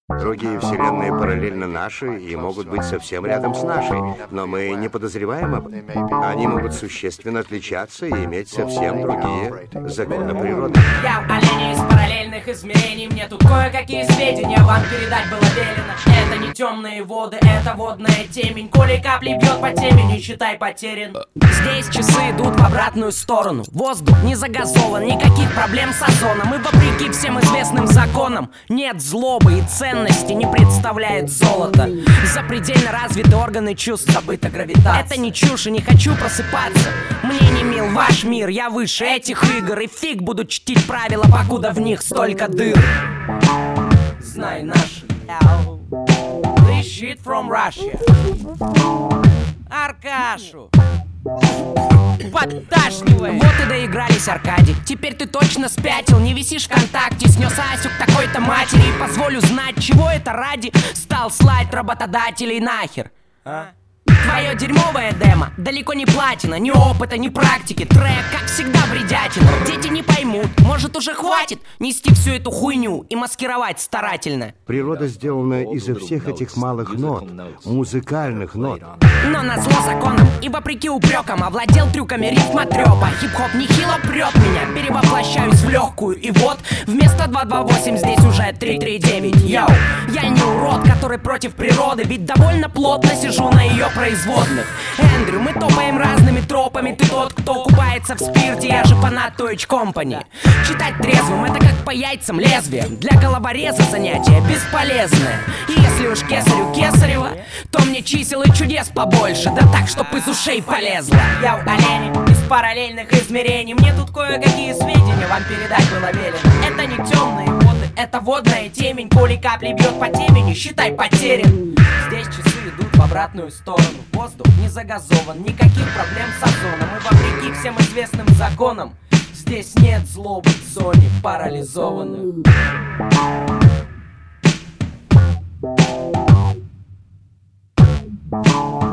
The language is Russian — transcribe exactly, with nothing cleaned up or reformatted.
Другие вселенные параллельно нашей и могут быть совсем рядом с нашей, но мы не подозреваем об этом. Они могут существенно отличаться и иметь совсем другие законы природы. Я олень из параллельных измерений, мне тут кое-какие сведения вам передать было велено. Это не темные воды, это водная темень. Коли капли бьет по темени, считай потерян. Здесь часы идут в обратную сторону. Воздух не загазован, никаких проблем с озоном. И вопреки всем известным законам нет злобы и ценности не представляет золото. Запредельно развиты органы чувств, забыта гравитация. Это не чушь и не хочу просыпаться. Мне не мил ваш мир, я выше этих игр. И фиг буду чтить правила, покуда в них столько дыр. Знай наши. This shit from Russia. Аркашу подташнивает. Вот и доигрались, Аркадий. Теперь ты точно спятил. Не висишь ВКонтакте, снес Асю к такой-то матери. И позволю знать, чего это ради стал слать работодателей нахер. А? Твое дерьмовое демо далеко не платина, ни опыта, ни практики. Трек, как всегда, бредятина. Дети не поймут, может уже хватит нести всю эту хуйню и маскировать старательно. Природа сделана из всех этих малых нот, музыкальных нот. Но назло законам и вопреки упрекам овладел трюками рифмотрепа. Хип-хоп нехило прет меня, перевоплощаюсь в легкую. И вот вместо два два восемь здесь уже три три девять. Йоу, я не урод, который против природы, ведь довольно плотно сижу на ее производных. Эндрю, мы топаем разными тропами. Ты тот, кто купается в спирте, я же фанат Toyage Company. Читать трезвым — это как по яйцам лезвие. Для головореза занятие бесполезное. И если уж кесарю кесарева, то мне чисел и чудес побольше. Да так, чтоб из ушей полезло. Я олень из параллельных измерений. Мне тут кое-какие сведения вам передать было велено. Это не темные воды, это водная темень. Коли капли бьет по темени, считай потерян. Здесь часы идут в обратную сторону. Воздух не загазован, никаких проблем с озоном. И вопреки всем известным законам здесь нет злобы в зоне парализованных. Thank you.